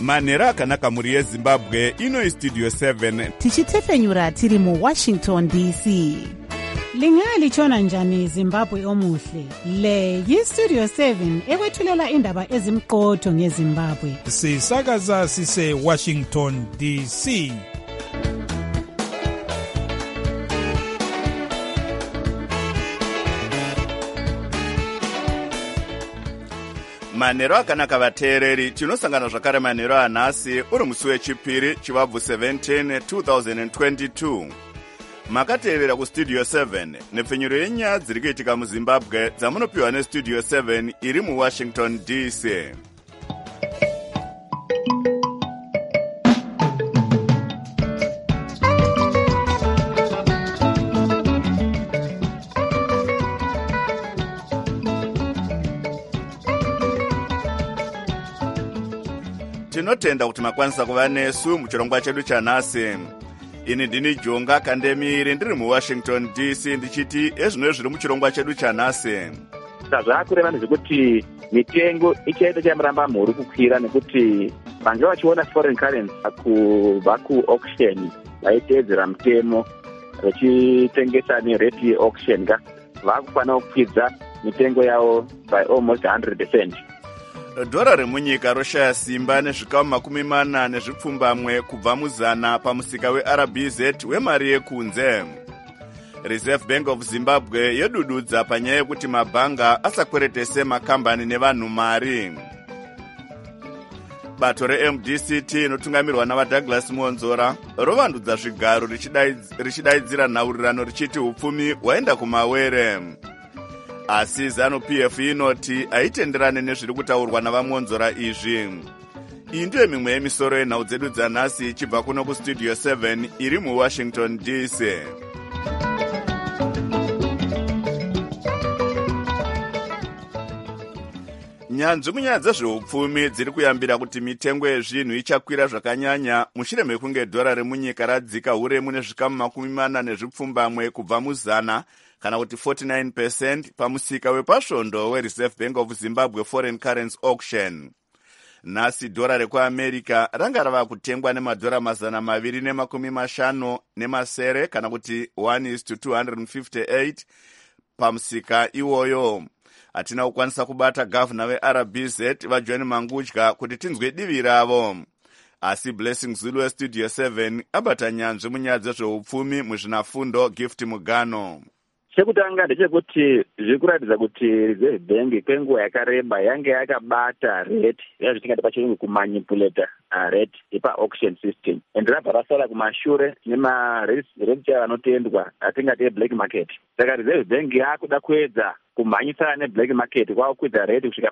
manhero akanaka mhuri yezimbabwe. Ino istudio 7 tichitefenyura tiri muwashington dc. Lingalitshona njani Zimbabwe omuhle? Le yistudio 7 ekwethulela indaba ezimqotho ngeZimbabwe. Sisakaza sise Washington DC. manhero akanaka vateereri. Tinosangana zvakare manhero anhasi uri musi wechipiri chivabvu 17 2022. Makateerera kustudio 7 nepfenyuro yenyaya dziri kuitika muzimbabwe dzamunopiwa nestudio 7 iri muwashington dc. Tinotenda kuti makwanisa kuva nesu muchirongwa chedu chanhasi. Ini ndini Jonga Kandemiri ndiri muWashington DC ndichiti ezvino zviri muchirongwa chedu chanhasi. Zvakureva ndezvekuti mitengo ichaita chamuramba mhuri kukwira nekuti vange vachiona foreign currency kubva kuauction vaiteedzera mutemo vachitengesa nerate yeauction vakufanira kukwidza mitengo yavo by almost 100%. Dhora remunyika roshaya simba nezvikamu 40 kubva muzana pamusika weRBZ wemari yekunze. Reserve Bank of Zimbabwe yodududza panyaya yekuti mabhanga asakweretese makambani nevanhu mari. Bato reMDCT inotungamirwa navaDouglas Monzora rovandudza zvigaro richidaidzira nhaurirano richiti upfumi hwaenda kumawere. Asi ZANU-PF inoti haitenderane nezviri kutaurwa navamonzora izvi. Iyi ndiyo mimwe yemisoro yenhau dzedu dzanhasi ichibva kuno kustudio 7 iri muWashington DC. Nyanzvi munyaya dzezveupfumi dziri kuyambira kuti mitengo yezvinhu ichakwira zvakanyanya mushure mekunge dhora remunyika radzika uremu nezvikamu 40 kubva muzana kana kuti 49% pamusika wepasvondo weReserve Bank of Zimbabwe Foreign Currency Auction. Nhasi dhora rekuAmerica ranga rava kutengwa nemadhora 250 kana kuti 1:258 pamusika iwoyo. Hatina kukwanisa kubata gavana weRBZ vaJohn Mangudya kuti tinzwe divi ravo. Asi Blessing Zulu westudio 7 abata nyanzvi munyaya dzezveupfumi muzvinafundo Gift Mugano. Chekutanga ndechekuti zviri kuratidza kuti Reserve Bank kwenguva yakareba yange yakabata rate yazvitingati pachirungu kumanipulata rate yepa-auction system and rabva rasara kumashure nemarate anotendwa atingati eblack market. Saka Reserve Bank yakuda kuedza kumhanyisana neblack market kwakukwidza rate kusvika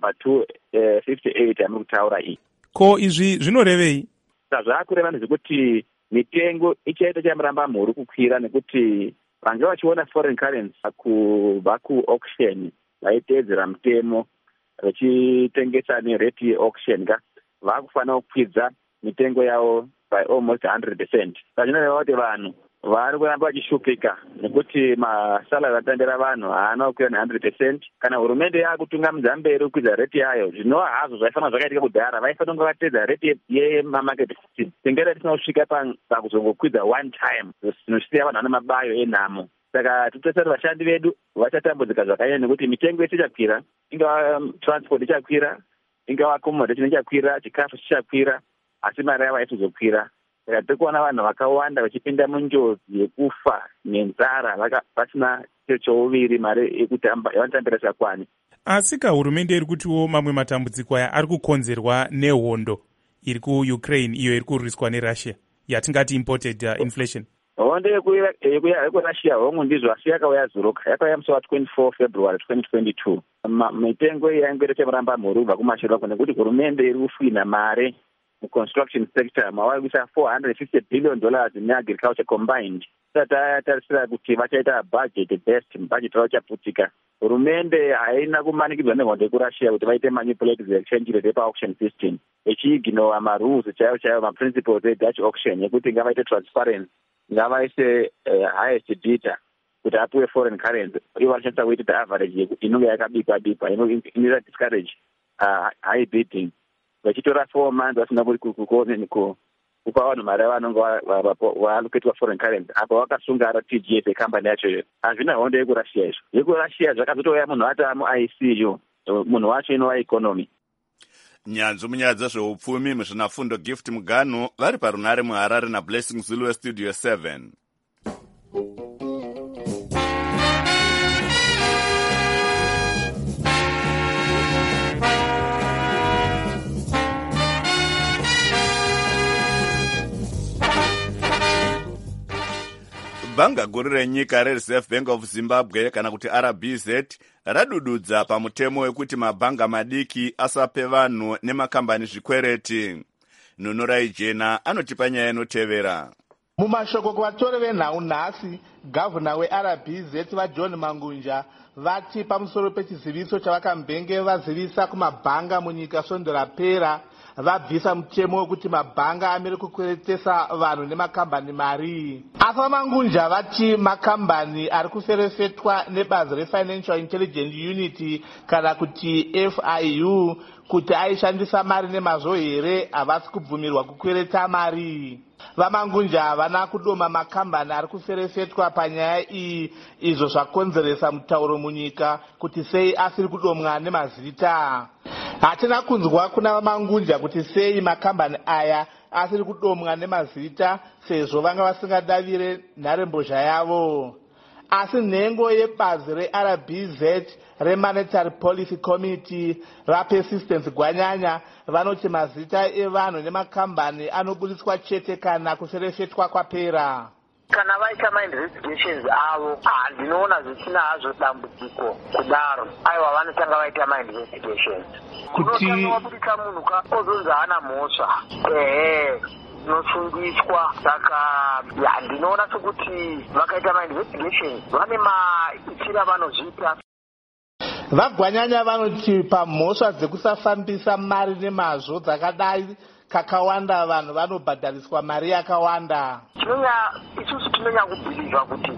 pa258 amuri kutaura iyi. Ko izvi zvinorevei? Zvakureva ndezvekuti mitengo ichaita chamuramba mhuri kukwira nekuti vange vachiona foreign currency kubva kuauction vaiteedzera mutemo vachitengesa nerate yeauction vakufanira kukwidza mitengo yavo by almost 100%. Zvinoreva kuti vanhu vari kuramba vachishupika nekuti masalari atandera vanhu haana kukwira ne100%. Kana hurumende yakutunga mberi kukwidza rate yayo zvinova hazvo zvaifanira zvakaitika kudhara vaifanira kunge vateedza rate yemamarket system. Tingada tisina kusvika pakuzongokwidza one time zvinosiya vanhu vane mabayo enhamo. Saka totesati vashandi vedu vachatambudzika zvakanyanya nekuti mitengo yese ichakwira, ingava transport ichakwira, ingava accommodation ichakwira, chikafu chichakwira, asi mari yavo haitozokwira. Saka tiri kuona vanhu vakawanda vachipinda munjodzi yekufa nenzara vasina cheuviri mari yekuti yavanotambira chakwani. Asi hurumende iri kutiwo mamwe matambudziko aya ari kukonzerwa nehondo iri kuUkraine iyo iri kurwiswa neRussia yatingati imported inflation. Hondo yekurussia hongu ndizvo asi yakauya zuruka yakauya musi wa24 February 2022. Mitengo iyi yaingoita chamuramba mhuri kubva kumashure kwako nekuti hurumende iri kufina mare muconstruction sector mavari kuisa $450 billion neagriculture combined. Tatarisira kuti vachaita budget best budget ravo chaputika. Hurumende haina kumanikidzwa nehondo yekurussia kuti vaite manipulate exchange rate yepa-auction system echiignora marules chaiwo maprinciples eDutch auction yekuti ngavaite transparency, ngavaise highest bidder kuti apiwe foreign currency. Ivo vanoshandisa weighted average inonge yakabikwa inoita discourage high bidding. vachitora 4 months vasina kupa vanhu mari yavanonge vaaloketwa foreign currency apa vakasunga RTGS ekambani yacho. Hazvina hondo yekurussia izvo. Yekurussia zvakazotouya munhu wacho amu-ICU, munhu wacho inova economy. Nyanzvi munyaya dzezveupfumi muzvinafundo Gift Muganu vari parunare muHarare naBlessing Zulu weStudio 7. Bhanga guru renyika reReserve Bank of Zimbabwe kana kuti RBZ radududza pamutemo wekuti mabhanga madiki asape vanhu nemakambani zvikwereti. Nunurai Jena anotipa nyaya inotevera. Mumashoko kuvatori venhau nhasi, gavhuna weRBZ vaJohn Mangunja vati pamusoro pechiziviso chavakambenge vazivisa kumabhanga munyika svondo rapera, vabvisa mutemo wekuti mabhanga amiri kukweretesa vanhu nemakambani mari. Asa Mangunja vati makambani ari kuferefetwa nebazi reFinancial Intelligence Unit kana kuti FIU kuti aishandisa mari nemazvo here havasi kubvumirwa kukwereta mari. Vamangunja havana kudoma makambani ari kuferefetwa panyaya iyi, izvo zvakonzeresa mutauro munyika kuti sei asiri kudomwa nemazita. Hatina kunzwa kuna Vamangunja kuti sei makambani aya asiri kudomwa nemazita sezvo vanga vasingadavire nharembozha yavo. Asi nhengo yebazi reRBZ reMonetary Policy Committee raPersistence Gwanyanya vanoti mazita evanhu nemakambani anobudiswa chete kana kuferefetwa kwapera. Kana vaita ma-investigations avo handinoona zvisina hazvo dambudziko kudaro. Aiwa vanotanga vaita ma-investigations. Kunotanga wabudisa munhu ozonzi hana mhosva. Nosungiswa. Saka handinoona sekuti vakaita ma-investigations vane maitira vanozviita. Vagwanyanya vanoti pamhosva dzekusafambisa mari nemazvo dzakadai kakawanda vanhu vanobhadhariswa mari yakawanda. Isusu tinonya kubhilivha kuti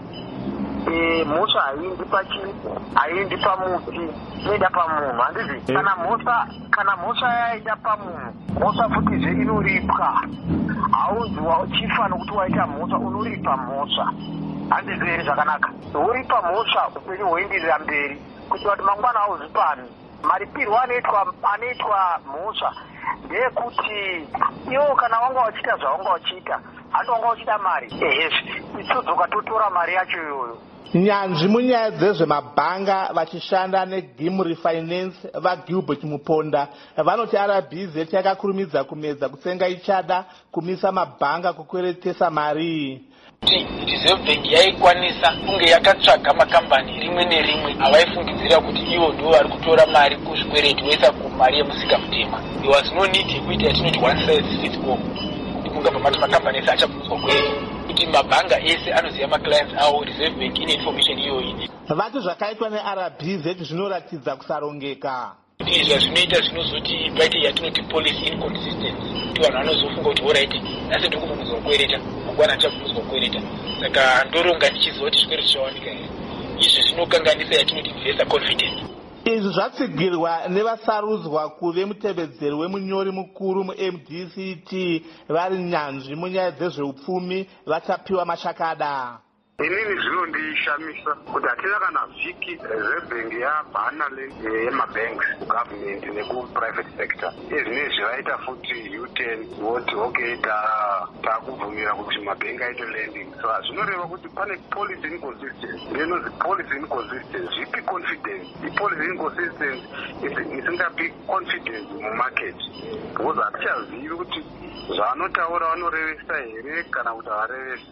mhosva haiendi pachinhu, haiendi pamuti, inoenda pamunhu. Handizi kana mhosva yaenda pamunhu, mhosva futizve inoripwa. Haunzi uchifa nokuti waita mhosva, unoripa mhosva. Handizi here zvakanaka. Uripa mhosva upenyu hwoenderera mberi. Kuti vati mangwana hauzipani. Maripirwo anoitwa mhosva ndeyekuti iwo kana wanga wachita zvawanga wachiita, handi wanga wachida mari, itsodzoka totora mari yacho iyoyo. Nyanzvi munyaya dzezvemabhanga vachishanda neGimri Finance vaGilbert Muponda vanoti RBZ yakakurumidza kumedza kutsenga ichada kumisa mabhanga kukweretesa mari. Reserve Bank yaikwanisa kunge yakatsvaga makambani rimwe nerimwe avaifungidzira kuti ivo ndivo vari kutora mari kuzvikwereti voisa kumari yemusika mutema. There was no need yekuita yatinoti one size fits all, kuti kunga pamati makambani ese achabvunzwa kweri, kuti mabhanga ese anoziva maclients avo. Reserve Bank ine information iyoyi. Vati zvakaitwa neRBZ zvinoratidza kusarongeka. Izvi zvinoita zvinozoti paite yatinoti policy inconsistency, kuti vanhu vanozofunga kuti alright, nhasi ndiri kubvunzwa kukwereta, mangwana achabvunzwa kukwereta, saka ndoronga ndichiziva kuti chikwereti chawanika here. Izvi zvinokanganisa yatinoti investor confidence. Izvi zvatsigirwa nevasarudzwa kuve mutevedzeri wemunyori mukuru muMDCT vari nyanzvi munyaya dzezveupfumi vachapiwa mashakada. Inini zvinondishamisa kuti hatina kana vhiki Reserve Bank yabhana yemabanks kugovernment nekuprivate sector. Izvinezvi vaita futi U10 voti okay takubvumira kuti mabhengi aite lending. So zvinoreva kuti pane policy inconsistency. Inozi policy inconsistency. Zvipi confidence? I-policy inconsistency isingapi confidence mumarket. Because hatichazivi kuti zvanotaura vanorevesa here kana kuti havarevesi.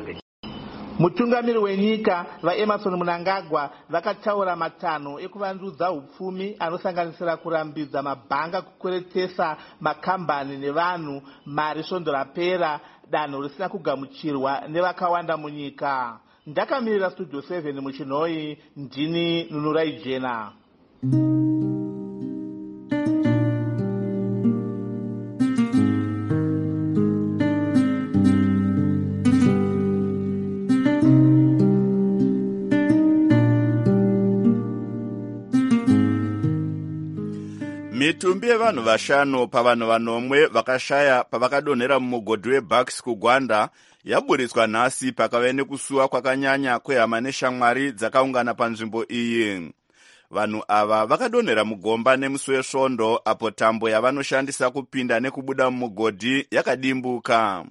Mutungamiri wenyika vaEmerson Mnangagwa vakataura matanho ekuvandudza upfumi anosanganisira kurambidza mabhanga kukweretesa makambani nevanhu mari svondo rapera, danho risina kugamuchirwa nevakawanda munyika. Ndakamirira Studio 7 muchinhoi, ndini Nunurai Jena. mitumbi yevanhu vashanu pavanhu vanomwe vakashaya pavakadonhera mumugodhi weBucks kuGwanda yaburitswa nhasi pakave nekusuwa kwakanyanya kwehama neshamwari dzakaungana panzvimbo iyi. Vanhu ava vakadonhera mugomba nemusi wesvondo apo tambo yavanoshandisa kupinda nekubuda mumugodhi yakadimbuka.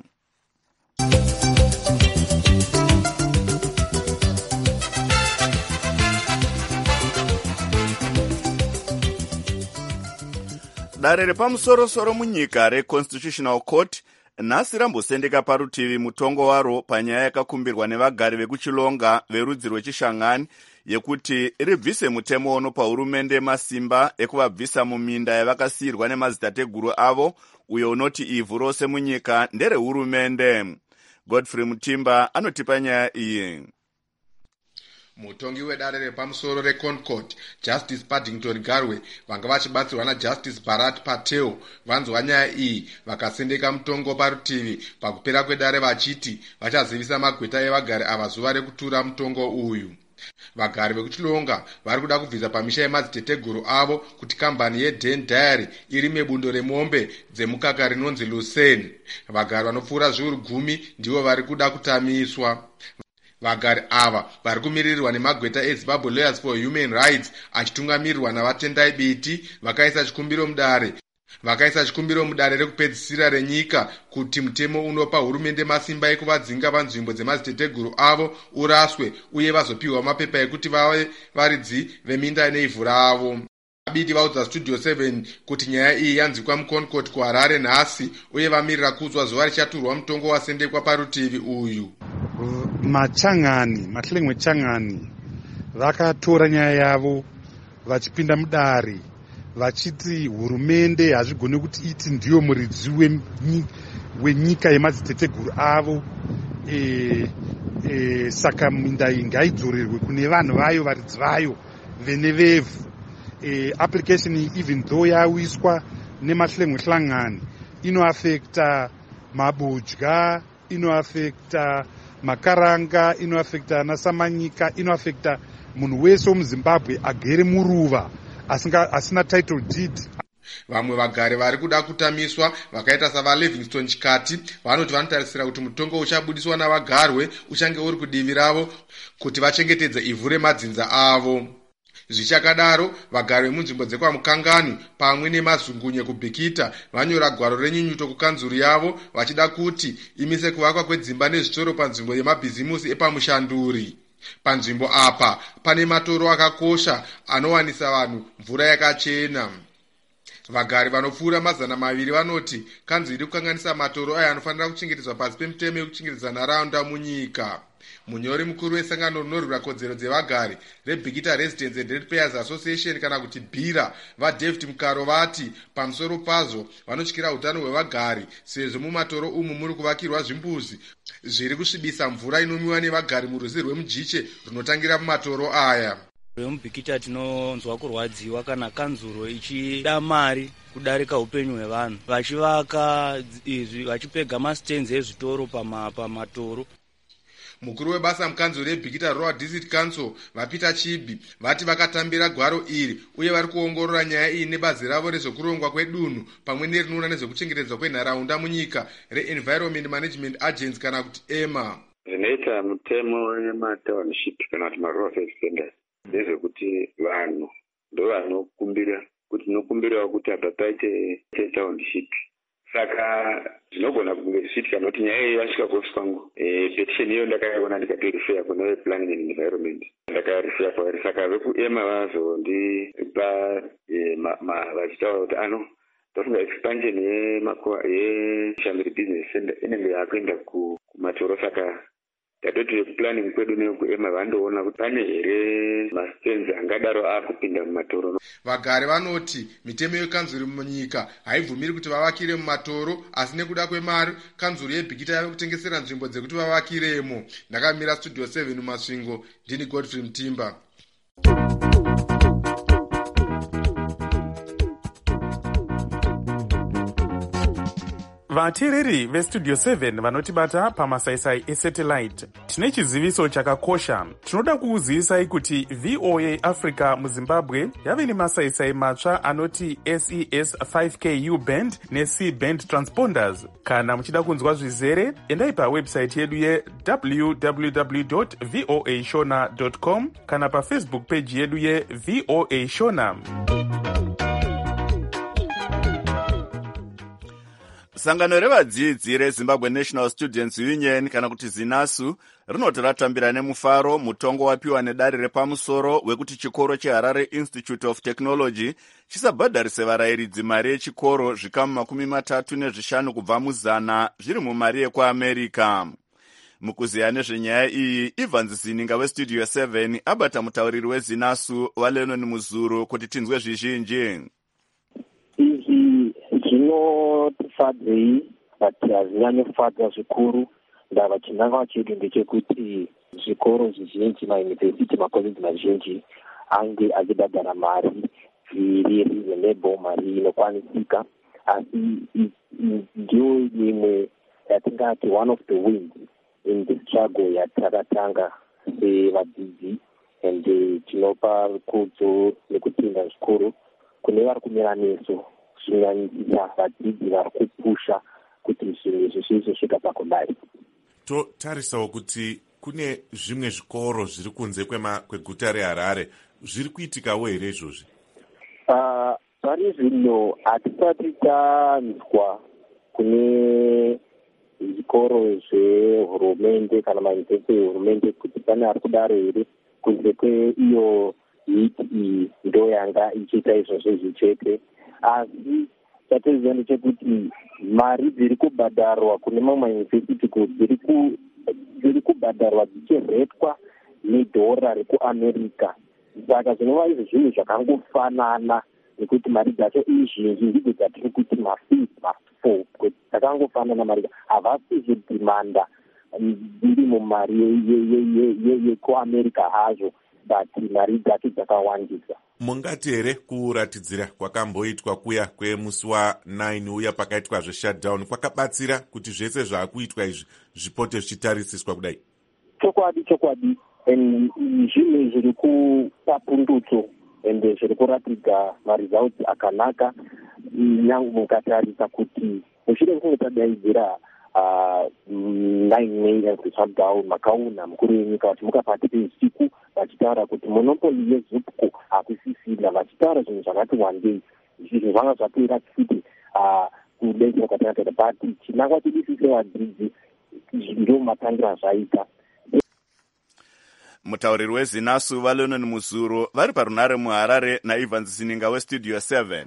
Dare repamusoro-soro munyika reConstitutional Court nhasi rambosendeka parutivi mutongo waro panyaya yakakumbirwa nevagari vekuchilonga verudzi rwechishangani yekuti ribvise mutemo uno pahurumende masimba ekuvabvisa muminda yavakasiyirwa nemadzitateguru avo, uyo unoti ivhu rose munyika nderehurumende. Godfrey Mutimba anotipa nyaya iyi. Mutongi wedare repamusoro reConcord, Justice Paddington Garwe, vanga vachibatsirwa naJustice Bharat Patel, vanzwa nyaya iyi vakasendeka mutongo parutivi pakupera kwedare vachiti vachazivisa magweta evagari ava zuva rekutura mutongo uyu. Vagari vekuchilonga vari kuda kubvisa pamisha yemadziteteguru avo kuti kambani yeDen Dairy irime bundo remombe dzemukaka rinonzi Lucerne. Vagari vanopfuura zviuru 10 ndivo vari kuda kutamiswa. Vagari ava vari kumiririrwa nemagweta eZimbabwe Lawyers for Human Rights achitungamirirwa navatendai biti vakaisa chikumbiro mudare rekupedzisira renyika kuti mutemo unopa hurumende masimba ekuvadzinga panzvimbo dzemadziteteguru avo uraswe uye vazopiwa mapepa ekuti vave varidzi veminda neivhu ravo. Abidi vaudza Studio 7 kuti nyaya iyi yanzikwa muConcord kuHarare nhasi uye vamirira kudzwa zuva richaturwa mutongo wasendekwa parutivi uyu. Mahlengwe Changani vakatora nyaya yavo vachipinda mudare vachiti hurumende hazvigone kuti iti ndiyo muridzi wenyika yemadziteteguru avo, saka minda iyi ngaidzorerwe kune vanhu vayo varidzi vayo venevevhu. Application iyi even though yawiswa nemahlengwe hlangani inoafekta mabudya, inoafekta makaranga, inoafekta nasamanyika, inoafekta munhu wese womuZimbabwe agere muruva asina title deed. Vamwe vagari vari kuda kutamiswa vakaita savaLivingstone Chikati vanoti vanotarisira kuti mutongo uchabudiswa navagarwe uchange uri kudivi ravo kuti vachengetedze ivhu remadzinza avo. Zvichakadaro, vagari vemunzvimbo dzekwamukangani pamwe nemazungunye kuBhikita vanyora gwaro renyunyuto kukanzuru yavo vachida kuti imise kuvakwa kwedzimba nezvitoro panzvimbo yemabhizimusi epamushanduri. Panzvimbo apa pane matoro akakosha anowanisa vanhu mvura yakachena. Vagari vanopfuura 200 vanoti kanzuru iri kukanganisa matoro aya anofanira kuchengetedzwa pasi pemutemo yekuchengetedza nharaunda munyika. Munyori mukuru wesangano rinorwira kodzero dzevagari reBhikita Residents and Ratepayers Association kana kuti BHIRA vaDavid Mukaro vati pamusoro pazvo vanotyira utano hwevagari sezvo mumatoro umu muri kuvakirwa zvimbuzi zviri kusvibisa mvura inomiwa nevagari murwizi rwemujiche runotangira mumatoro aya. VemuBhikita tinonzwa kurwadziwa kana kanzuro ichida mari kudarika upenyu hwevanhu vachivaka izvi vachipega masitenzi ezvitoro pamatoro. Mukuru webasa mukanzuro reBhikita Rural District Council vaPeter Chibi vati vakatambira gwaro iri uye vari kuongorora nyaya iyi nebazi ravo rezvekurongwa kwedunhu pamwe nerinoona nezvekuchengetedzwa kwenharaunda munyika reEnvironment Management Agency kana kuti EMA. Zvinoita mutemo yematownship kana kuti marural affairs standards ndezvekuti vanhu ndo vanokumbira kuti nokumbirawo kuti apa paite township. Saka zvinogona kunge zvichiitika noti nyaya iyi yasvika kuofisi kwangu. Petition iyo ndakaiona ndikatorifeya kuna Planning and Environment. Ndakarifeya kwavari. Saka vekuEMA vazondipa vachitaura kuti tofunga expansion yeShamiri Business Center inenge yakuenda kumatoro. Saka tatoti vekuplanning kwedu nevekuEMA vandoona kuti pane here masitenzi angadaro akupinda mumatoro. Vagari vanoti mitemo yekanzuru munyika haibvumiri kuti vavakire mumatoro, asi nekuda kwemari kanzuru yeBhikita yave kutengesera nzvimbo dzekuti vavakiremo. Ndakamira Studio 7 Masvingo, ndini Godfrey Mutimba. vateereri vestudio 7 vanotibata pamasaisai esatellite, tine chiziviso chakakosha. Tinoda kukuzivisai kuti VOA Africa muZimbabwe yave nemasaisai matsva anoti SES 5K U-band ne-C-band transponders. Kana muchida kunzwa zvizere, endai pawebsite yedu ye-www.voashona.com kana pafacebook page yedu ye-VOA Shona. Sangano revadzidzi reZimbabwe National Students Union kana kuti ZINASU rinoti ratambira nemufaro mutongo wapiwa nedare repamusoro wekuti chikoro cheHarare Institute of Technology chisabhadharise varayiridzi mari yechikoro zvikamu 35 kubva muzana zviri mumari yekuAmerica. Mukuziya nezvenyaya iyi, Evans Zininga westudio 7 abata mutauriri weZINASU waLenon Muzuru kuti tinzwe zvizhinji. Zvinofadzei but hazvinyanyofadza zvikuru. Ndava chinangwa chedu ndechekuti zvikoro zvizhinji, mayunivhesiti, makoleji mazhinji ange achibhadhara mari zviri reasonable, mari inokwanisika. Asi ndiyo imwe yatingati one of the wins in the struggle yatakatanga sevadzidzi, and tinopa kudzo nekutinda zvikuru kune vari kumira neso, zvinyanyisa vadzidzi vari kupusha kuti zvinhu izvi zvizosvika pakudai. Totarisawo kuti kune zvimwe zvikoro zviri kunze kweguta reHarare, zviri kuitikawo here izvozvi? Pari zvino hatisati tanzwa kune zvikoro zvehurumende kana mayunivhesiti ehurumende kuti pane ari kudaro here. Kunze kweiyo hiti iyi ndo yanga ichiita izvozvo zvichete. Asi chatoziva ndechekuti mari dziri kubhadharwa kune mamwe mayunivhesiti dziri kubhadharwa dzichiretwa nedhora rekuAmerica. Saka zvinova izvo zvinhu zvakangofanana nekuti mari dzacho izhinji ndidzo dzatiri kuti mafees mafo dzakangofanana. Mari havasi zvidhimanda dziri mumari yekuAmerica hazvo, but mari dzacho dzakawandisa. Mungati here kuratidzira kwakamboitwa kuya kwemusi wa9 uya pakaitwa zveshutdown kwakabatsira kuti zvese zvaakuitwa izvi zvipote zvichitarisiswa kudai? Chokwadi. Zvinhu zviri kupa pundutso ende zviri kuratidza maresults akanaka. Nyange mukatarisa kuti mushure mekunge tadaidzira 9 shutdown, makauna mukuru wenyika vachimuka pakati peusiku vachitaura kuti monopoli yeZUPCO hakusisina, vachitaura zvinhu zvakati wandei. Zvinhu zvanga zvapera kuti kudaidzira kwatanatata, but chinangwa chedu sevadzidzi ndio matangira zvaita. Mutauriri weZINASU vaLenon Muzuru vari parunare muHarare naEvans Zininga westudio 7.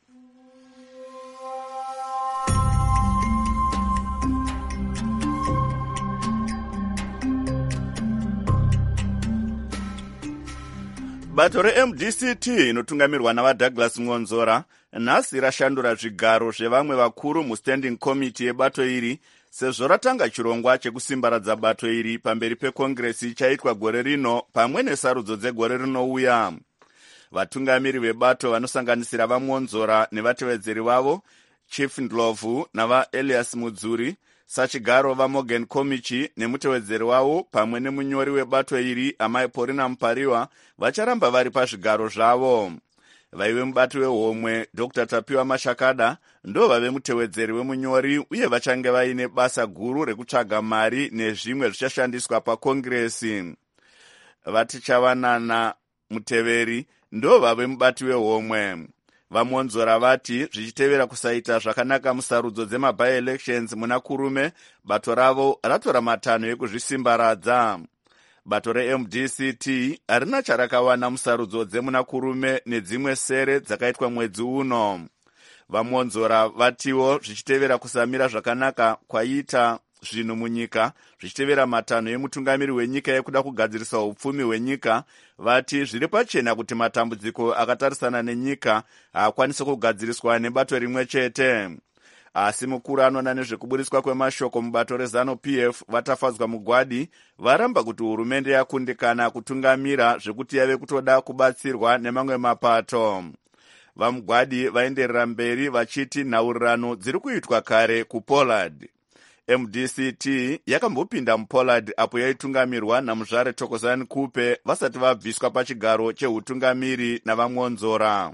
Bato reMDCT inotungamirwa navaDouglas Ngonzora nhasi rashandura zvigaro zvevamwe vakuru mustanding committee yebato iri, sezvo ratanga chirongwa chekusimbaradza bato iri pamberi pekongresi chaitwa gore rino pamwe nesarudzo dzegore rinouya. Vatungamiri vebato vanosanganisira vaMonzora nevatevedzeri vavo Chief Ndlovu navaElias Mudzuri, sachigaro vaMorgan Komichi nemutevedzeri wavo pamwe nemunyori webato iri Amai Porina Mupariwa vacharamba vari pazvigaro zvavo. Vaive mubati wehomwe Dr. Tapiwa Mashakada ndo vave mutevedzeri wemunyori uye vachange vaine basa guru rekutsvaga mari nezvimwe zvichashandiswa pakongresi. Vatichavanana Muteveri ndo vave mubati wehomwe. VaMonzora vati zvichitevera kusaita zvakanaka musarudzo dzema-by-elections muna kurume, bato ravo ratora matanho ekuzvisimbaradza. Bato reMDCT harina charakawana musarudzo dzemuna kurume nedzimwe sere dzakaitwa mwedzi uno. VaMonzora vatiwo zvichitevera kusamira zvakanaka kwaita zvinhu munyika, zvichitevera matanho emutungamiri wenyika yekuda kugadzirisa upfumi hwenyika, vati zviri pachena kuti matambudziko akatarisana nenyika haakwanisi kugadziriswa nebato rimwe chete. Asi mukuru anoona nezvekuburiswa kwemashoko mubato reZANU-PF vatafadzwa mugwadi varamba kuti hurumende yakundikana kutungamira zvekuti yave kutoda kubatsirwa nemamwe mapato. vamugwadi vaenderera mberi vachiti nhaurirano dziri kuitwa kare kupoland. MDCT yakambopinda mupoland apo yaitungamirwa namuzvare Thokozani Kupe vasati vabviswa pachigaro cheutungamiri navamwonzora.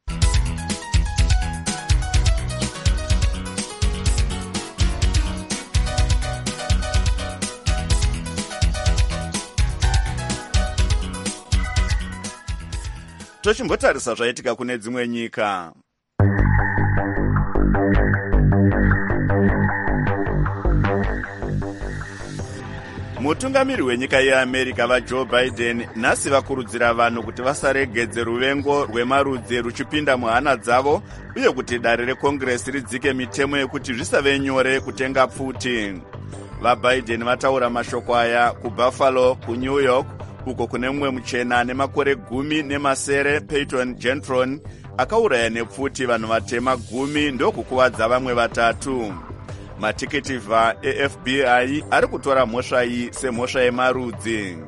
Tochimbotarisa zvaitika kune dzimwe nyika. Mutungamiri wenyika yeAmerica vaJoe Biden nhasi vakurudzira vanhu kuti vasaregedze ruvengo rwemarudzi ruchipinda muhana dzavo uye kuti dare rekongresi ridzike mitemo yekuti zvisave nyore kutenga pfuti. VaBiden vataura mashoko aya kuBuffalo, kuNew York, uko kune mumwe muchena nemakore 10 Peyton Gentron akauraya nepfuti vanhu vatema 10 ndokukuvadza vamwe 3. Matikitivha eFBI ari kutora mhosva iyi semhosva yemarudzi.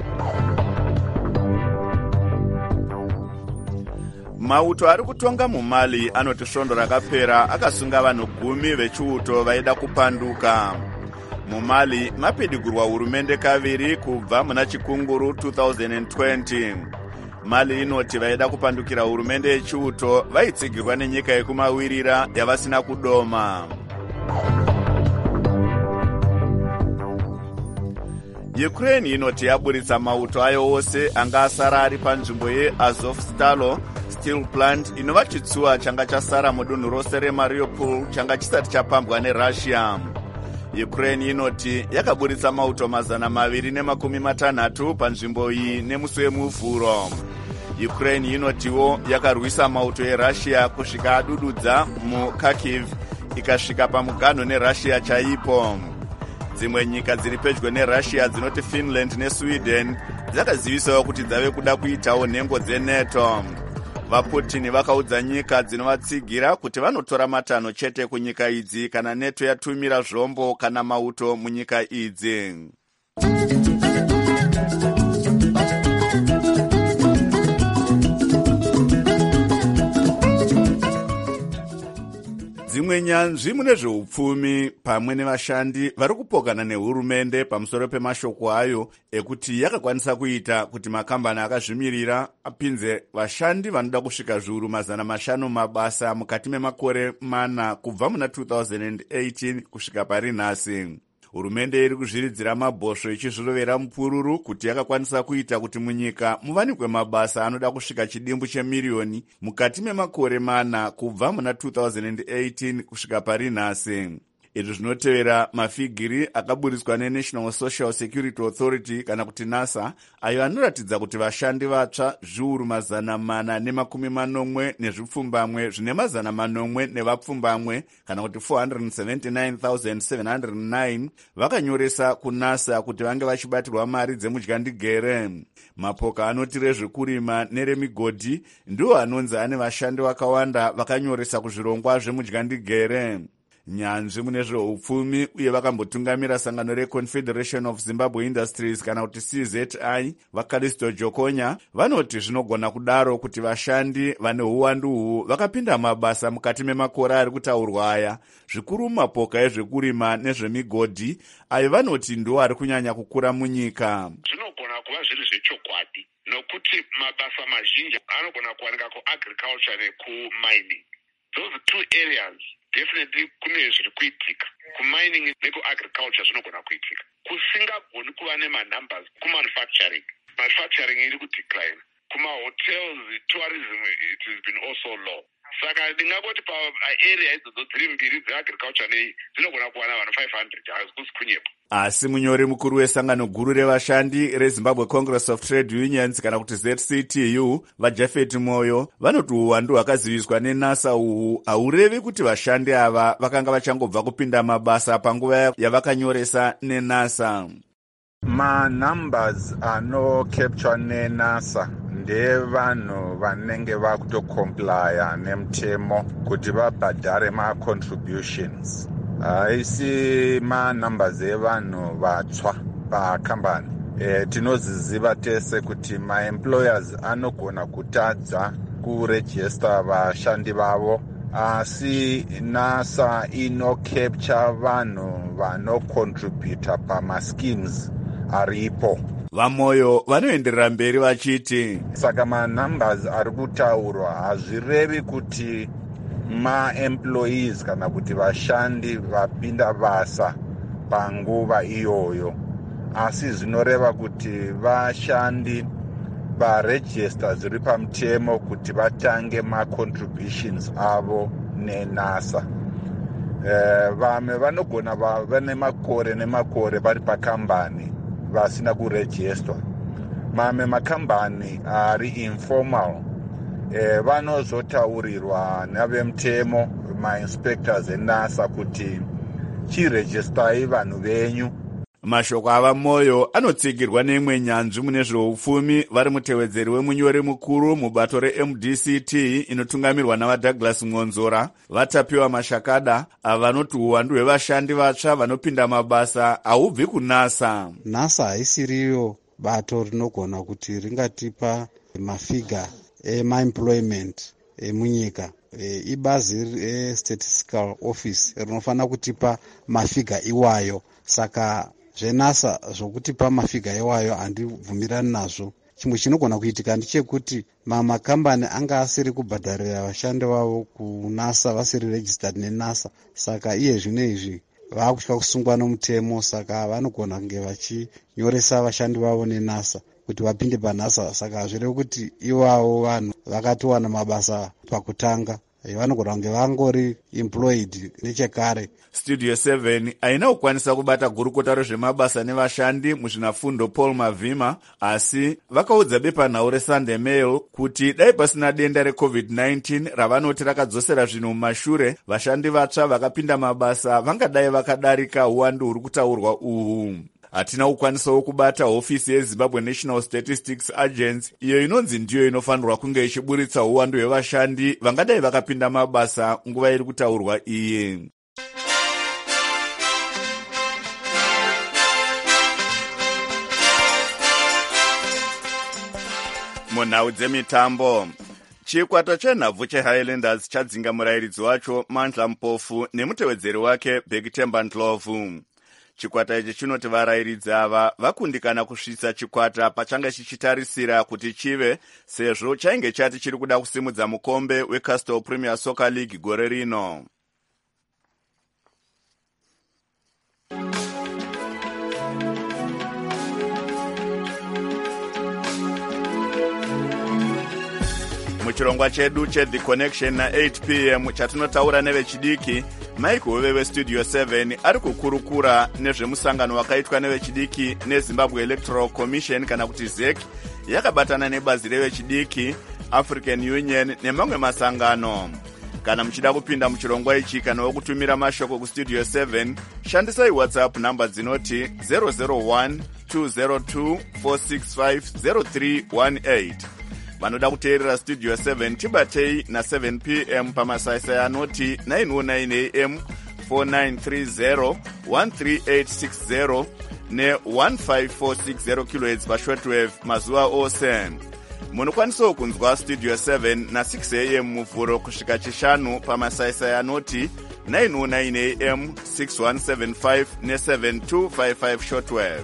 Mauto ari kutonga muMali anoti svondo rakapera akasunga vanhu 10 vechiuto vaida kupanduka. MuMali mapedigurwa hurumende kaviri kubva muna chikunguru 2020. Mali inoti vaida kupandukira hurumende yechiuto vaitsigirwa nenyika yekumawirira yavasina kudoma. Ukraine inoti yaburitsa mauto ayo ose anga asara ari panzvimbo yeAzovstal steel plant inova chitsuwa changa chasara mudunhu rose reMariupol changa chisati chapambwa neRussia. Ukraine inoti yakaburitsa mauto 260 panzvimbo iyi nemusi wemuvhuro. Ukraine inotiwo yakarwisa mauto eRussia kusvika adududza muKharkiv ikasvika pamuganho neRussia chaipo. Dzimwe nyika dziri pedyo neRussia dzinoti Finland neSweden dzakazivisawo kuti dzave kuda kuitawo nhengo dzeNATO. VaPutin vakaudza nyika dzinovatsigira kuti vanotora matanho chete kunyika idzi kana NATO yatumira zvombo kana mauto munyika idzi. Dzimwe nyanzvi mune zveupfumi pamwe nevashandi vari kupokana nehurumende pamusoro pemashoko ayo ekuti yakakwanisa kuita kuti makambani akazvimirira apinze vashandi vanoda kusvika zviuru 500 mabasa mukati memakore 4 kubva muna 2018 kusvika pari nhasi. Hurumende iri kuzviridzira mabhosvo ichizvirovera mupururu kuti yakakwanisa kuita kuti munyika muwanikwe mabasa anoda kusvika chidimbu chemiriyoni mukati memakore 4 kubva muna 2018 kusvika pari nhasi. Izvi zvinotevera mafigiri akaburiswa neNational Social Security Authority kana kuti NASA ayo anoratidza kuti vashandi vatsva zviuru 480 nezvipfumbamwe zvine 400 nevapfumbamwe kana kuti 479,709 vakanyoresa kuNASA kuti vange vachibatirwa mari dzemudyandigere. Mapoka anoti rezvekurima neremigodhi ndiwo anonzi ane vashandi vakawanda vakanyoresa kuzvirongwa zvemudyandigere. Nyanzvi mune zveupfumi uye vakambotungamira sangano reConfederation of Zimbabwe Industries kana kuti CZI vaKalisto Jokonya vanoti zvinogona kudaro kuti vashandi vane uwandu uhu vakapinda mabasa mukati memakore ari kutaurwa aya, zvikuru mapoka ezvekurima nezvemigodhi ayo vanoti ndiwo ari kunyanya kukura munyika. Zvinogona kuva zviri zvechokwadi nokuti mabasa mazhinji anogona kuwanika kuagriculture nekumining. Those two areas definitely kune zviri kuitika. Kumining nekuagriculture zvinogona kuitika. Kusingagoni kuva nemanumbers kumanufacturing. Manufacturing iri kudecline. Kumahotels, tourism, it has been also low. Saka ndingangoti paarea idzodzo dziri mbiri dzeagriculture nei dzinogona kuwana vanhu 500 hazikusi kunyepa. Asi munyori mukuru wesangano guru revashandi reZimbabwe Congress of Trade Unions kana kuti ZCTU vaJafet Moyo vanoti uwandu hwakaziviswa neNASA uhu haurevi kuti vashandi ava vakanga vachangobva kupinda mabasa panguva yavakanyoresa neNASA. Manumbers anocapture neNASA ndevanhu vanenge vakutokomplya nemutemo kuti vabhadhare macontributions. Haisi manumbers evanhu vatsva pakambani. Tinoziziva tese kuti maemployers anogona kutadza kurejista vashandi vavo, asi NASA inocapture vanhu vanocontributa pamaschemes aripo. Vamoyo vanoenderera mberi vachiti saka manumbers ari kutaurwa hazvirevi kuti maemployees kana kuti vashandi vapinda basa panguva iyoyo, asi zvinoreva kuti vashandi varejista zviri pamutemo kuti vatange macontributions avo neNASA. Vamwe vanogona vane makore nemakore vari pakambani vasina kurejistwa. Mamwe makambani ari informal vanozotaurirwa navemutemo mainspectors eNASA kuti chirejistai vanhu venyu. Mashoko ava Moyo anotsigirwa neimwe nyanzvi mune zveupfumi vari mutevedzeri wemunyori mukuru mubato reMDCT inotungamirwa navaDouglas Ngonzora, vatapiwa Mashakada, ava vanoti uwandu hwevashandi vatsva vanopinda mabasa haubvi kuNASA. NASA haisiriyo bato rinogona kuti ringatipa mafiga emaemployment emunyika. Ibazi reStatistical Office rinofanira kutipa mafiga iwayo, saka zveNASA zvokutipa mafiga iwayo handibvumirani nazvo. Chimwe chinogona kuitika ndechekuti makambani anga asiri kubhadharira vashandi vavo kuNASA vasiri registered neNASA, saka iye zvino izvi vakutya kusungwa nomutemo, saka vanogona kunge vachinyoresa vashandi vavo neNASA kuti vapinde paNASA, saka hazvirevi kuti ivavo vanhu vakatiwana mabasa pakutanga, vanogona kunge vangori employed nechekare. Studio 7 haina kukwanisa kubata gurukota rezvemabasa nevashandi muzvinafundo Paul Mavhima, asi vakaudza bepanhau reSunday Mail kuti dai pasina denda reCovid-19 ravanoti rakadzosera zvinhu mumashure, vashandi vatsva vakapinda mabasa vangadai vakadarika uwandu huri kutaurwa uhu. Hatina kukwanisawo kubata hofisi yeZimbabwe National Statistics Agency, iyo inonzi ndiyo inofanirwa kunge ichiburitsa uwandu hwevashandi vangadai vakapinda mabasa nguva iri kutaurwa iyi. Munhau dzemitambo, chikwata chenhabvu cheHighlanders chadzinga murayiridzi wacho Mandla Mpofu nemutevedzeri wake Bhekithemba Ndlovu. Chikwata ichi chinoti varayiridzi ava vakundikana kusvitsa chikwata pachanga chichitarisira kuti chive, sezvo chainge chati chiri kuda kusimudza mukombe weCastle Premier Soccer League gore rino. Muchirongwa chedu cheThe Connection na 8 p.m. chatinotaura nevechidiki, Mike Hove weStudio 7 ari kukurukura nezvemusangano wakaitwa nevechidiki neZimbabwe Electoral Commission kana kuti ZEC yakabatana nebazi revechidiki, African Union nemamwe masangano. Kana muchida kupinda muchirongwa ichi kana wokutumira mashoko kuStudio 7, shandisai WhatsApp namba dzinoti 001 202 465 0318. Vanoda kuteerera Studio 7 tibatei na7 p.m. pamasaisai anoti 909 am 4930 13860 ne15460 kHz pashortwave mazuva ose. Munokwanisawo kunzwa Studio 7 na6 am muvhuro kusvika chishanu pamasaisai anoti 909 am 6175 ne7255 shortwave.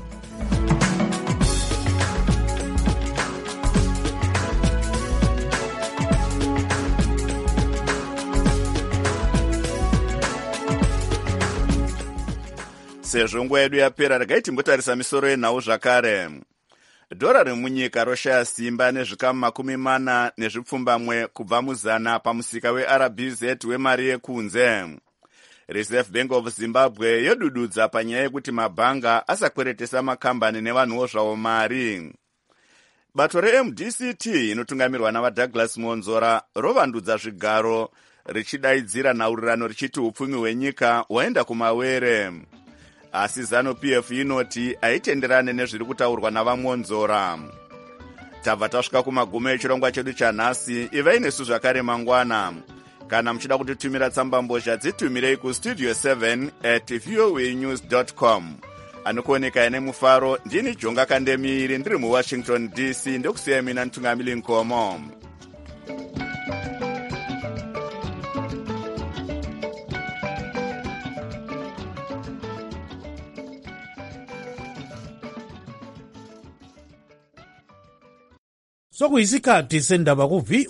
Sezvo nguva yedu yapera, regai timbotarisa misoro yenhau zvakare. Dhora remunyika roshaya simba nezvikamu 40 nezvipfumbamwe kubva muzana pamusika weRBZ wemari yekunze. Reserve Bank of Zimbabwe yodududza panyaya yekuti mabhanga asakweretesa makambani nevanhuwo zvavo mari. Bato reMDCT inotungamirwa navaDouglas Ngonzora rovandudza zvigaro richidaidzira nhaurirano richiti upfumi hwenyika hwaenda kumawere. Asi ZANU-PF inoti haitenderane nezviri kutaurwa navaMonzora. Tabva tasvika kumagumo echirongwa chedu chanhasi. Ivai nesu zvakare mangwana. Kana muchida kutitumira tsambambozha dzitumirei kustudio 7@voanews.com. Anokuoneka ine mufaro, ndini Jonga Kandemiri ndiri muWashington DC, ndokusiyai mina Ntungamili Nkomo. Sokuyisikhathi sendaba ku